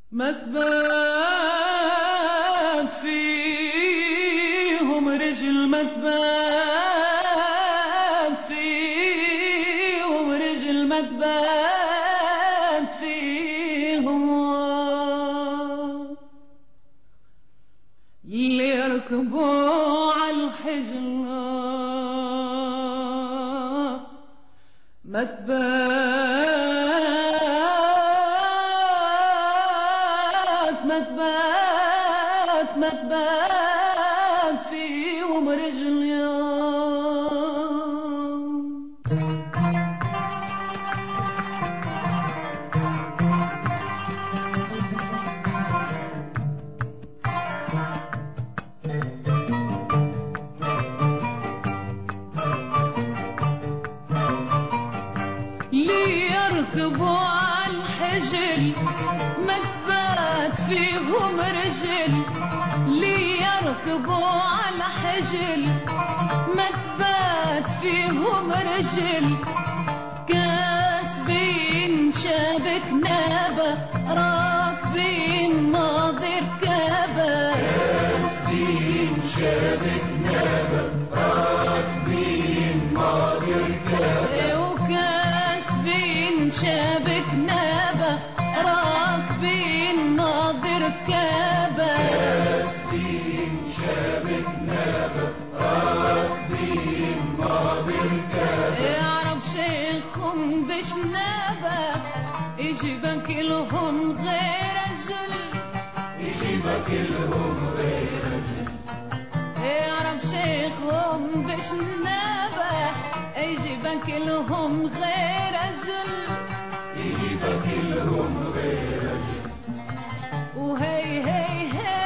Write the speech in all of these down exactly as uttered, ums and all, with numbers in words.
ما تبات فيهم رجل، ما تبات فيهم رجل، ما تبات فيهم اللي يركبوا على الحجل. ما تبات ما تبات ما تبات فيهم رجل يوم. يركبوا على الحجل ما تبات فيهم رجل، لي يركبوا على حجل ما تبات فيهم رجل. كاسبين شابك نابة، راكبين ناظر كابة. كاسبين شابك نابة، راكبين ناظر كابة. شابك نابة، راكبين ناظر كابة. كاسبين شابك نابة، راكبين ناظر كابة. يعرف شيخهم بشنابة، يجيبك لهم غير رجل، يجيبك لهم غير رجل. يعرف شيخهم بشنابة، يجيبك لهم غير رجل، يجيبك لهم غير رجل. وهي هي هي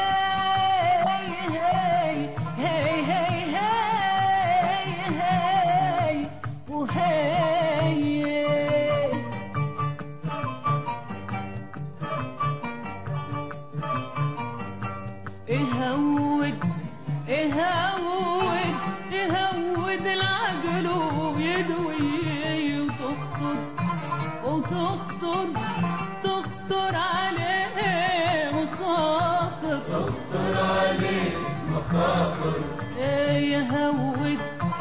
هي هي هي هي وهي يهود يهود يهود العقل ويدوي وتخطر وتخطر تخطر عليه مخاطر، تخطر عليه مخاطر. يهود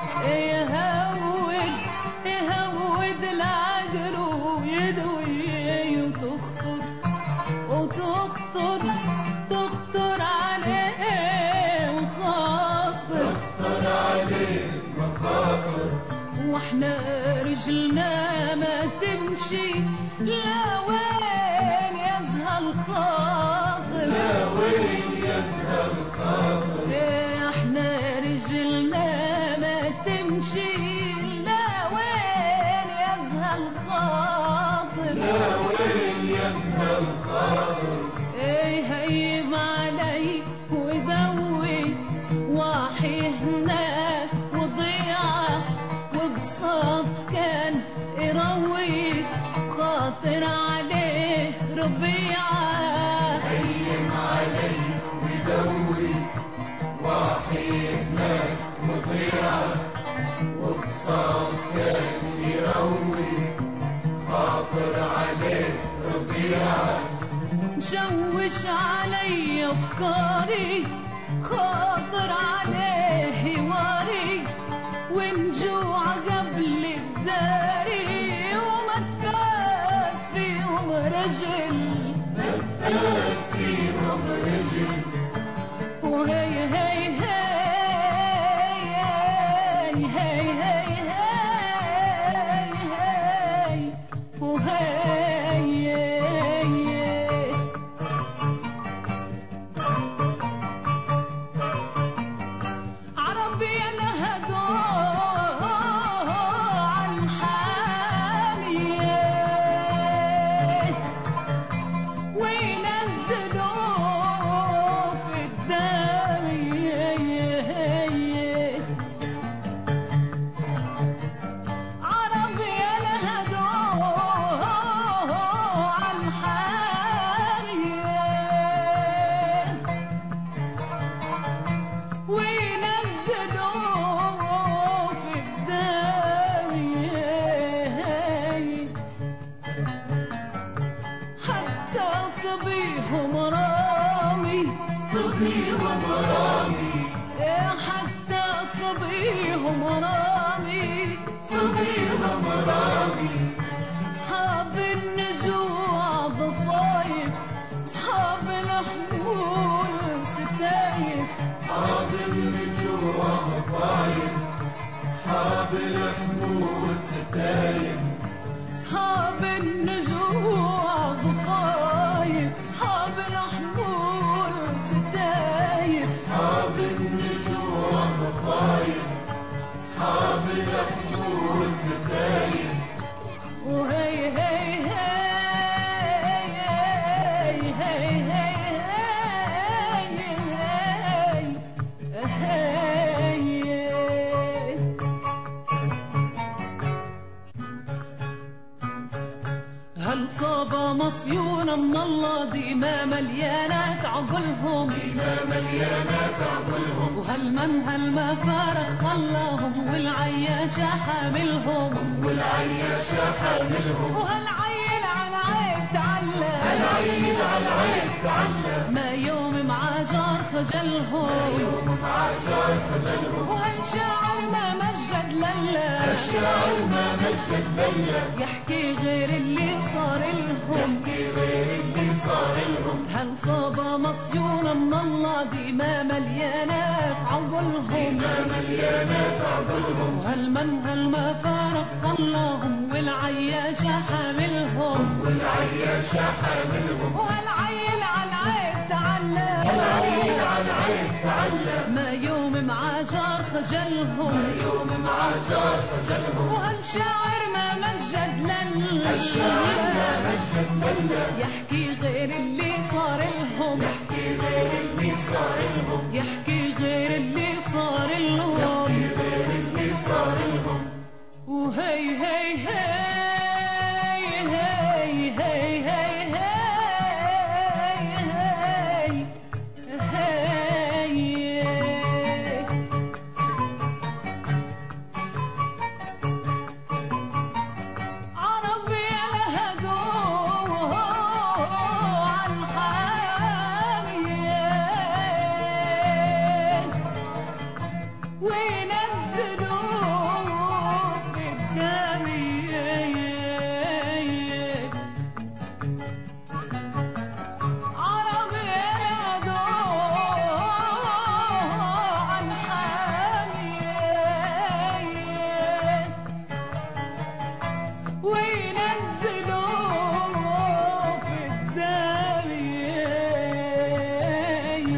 يهود يهود العقل ويدوي وتخطر وتخطر تخطر عليه مخاطر، تخطر عليه مخاطر. واحنا رجلنا ما تمشي لا وين يزهى الخاطر، لا وين يزهى الخاطر. احنا رجلنا ما تمشي لا وين يزهى الخاطر، لا وين يزهى الخاطر. ايه هيم علي وذوي واحي هناك وضيعه، وبساط كان يروي خاطر عليه ربيعه. هيم علي ويدوي واحي هناك وضيعه، وبساط كان يروي خاطر عليه ربيعه. مشوش علي افكاري، خاطر عليه هواري، ونجوع قبل الداري، وما تبات فيهم رجل، ما تبات فيهم رجل. وهي هي هي هي هي هي هي وهي عربي نهدوا عالحامية وينزل صبيهم رامي صبيهم رامي يا حتى صبيهم رامي صبيهم رامي صحاب النجوع ضفايف صحاب الحمول ستايف صحاب النجوع ضفايف صحاب الحمول ستايف صحاب النجوع ضفايف صحاب الحمول ستايف صحاب النجوع ضفايف صحاب الحمول ستايف وهي هي هي هي هي هل صاب مصيون من الله ديما مليانات عقلهم ديما مليانات عقلهم وهل من هل ما فارق خلاهم والعياشة حاملهم والعياشة حاملهم وهل عيل على عيب تعلم العيد على العيد تعلم ما يوم مع جار خجلهم يوم مع جار خجلهم وهل شاعر ما مجد لله الشاعر ما مجد لله يحكي غير اللي صار لهم يحكي غير اللي صار لهم هل صاب مصيون من الله ديما مليانات عقلهم ديما مليانات عقلهم وهل من هل ما فارق خلاهم والعياشة حاملهم والعياشة حاملهم وهل عيل على العيب تعلم العيد على العيد تعلم ما يوم مع جار خجلهم يوم مع جار خجلهم وهل شاعر ما مجد لله الشاعر ما مجد لله يحكي غير اللي صار لهم يحكي غير اللي صار لهم يحكي غير اللي صار لهم يحكي غير اللي صار لهم وهي هي هي هي هي هي عربي لهدوه عن حاميه وينزلوه في الدميه عربي لهدوه عن حاميه وينزلوه في الدميه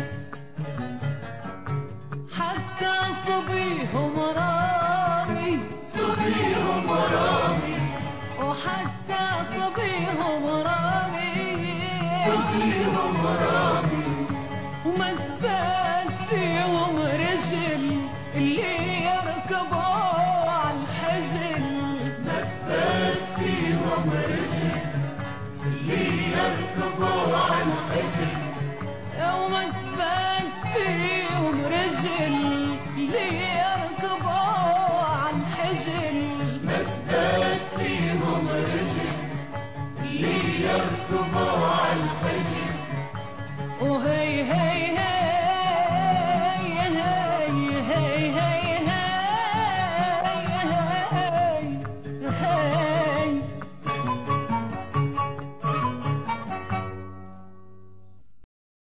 حتى صبيهم رامي صبيهم رامي وحتى صبيهم رامي صبيهم رامي وما تبان